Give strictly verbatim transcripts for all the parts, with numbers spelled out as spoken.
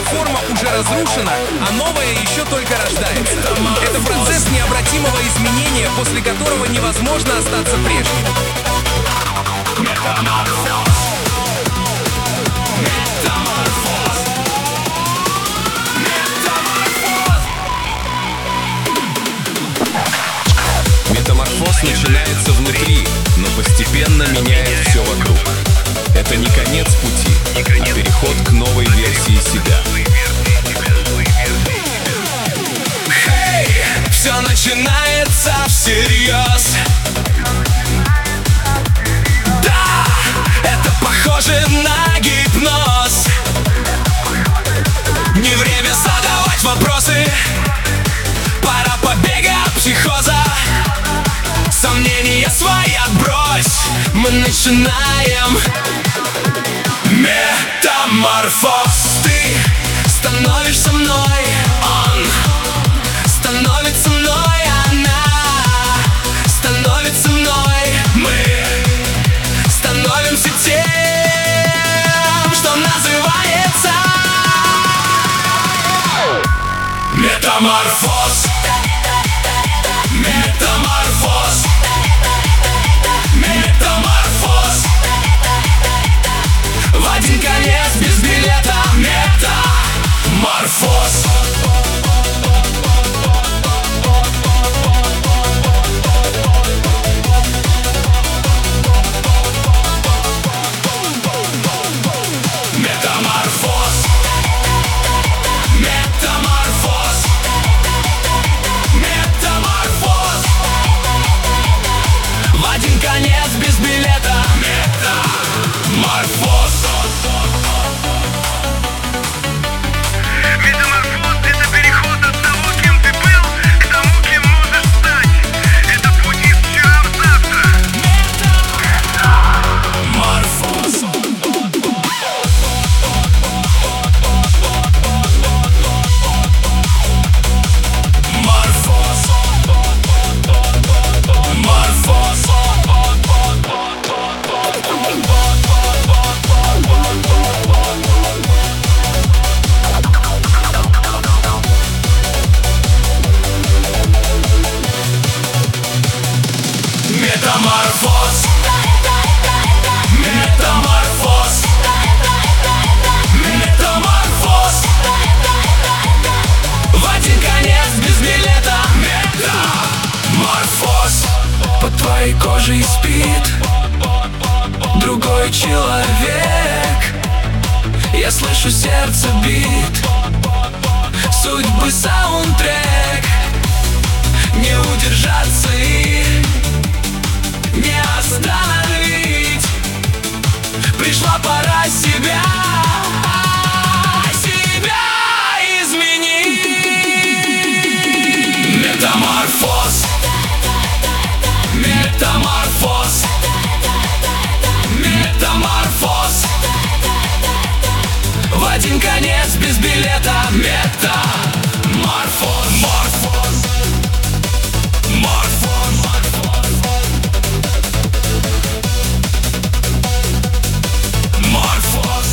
форма уже разрушена, а новая еще только рождается. Это процесс необратимого изменения, после которого невозможно остаться прежним. Метаморфоз начинается внутри, но постепенно меняет все вокруг. Это не конец пути, а переход к новой версии себя. Hey, все начинается всерьез. Да, это похоже на гипноз. Не время задавать вопросы, пора побега от психоза. Сомнения свои отбрось, мы начинаем метаморфоз. Ты становишься мной, он становится мной, она становится мной. Мы становимся тем, что называется метаморфоз. Метаморфоз. Метаморфоз. В один конец без билета. Метаморфоз. Метаморфоз. Метаморфоз. Метаморфоз. В один конец без билета. Метаморфоз. Метаморфоз — это переход от того, кем ты был, к тому, кем можешь стать. Это путь из вчера в завтра. Метаморфоз. Морфоз. Морфоз. Метаморфоз. Метаморфоз. Метаморфоз. В один конец без билета. Метаморфоз. Под твоей кожей спит другой человек. Я слышу сердце бит, судьбы саундтрек. Не удержаться и не остановить. Пришла пора себя, себя изменить. Метаморфоз. Метаморфоз. Метаморфоз. В один конец без билета. Метаморфоз. Морфоз. Морфоз. Морфоз.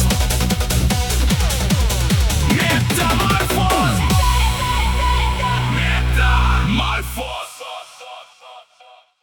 Метаморфоз. Метаморфоз.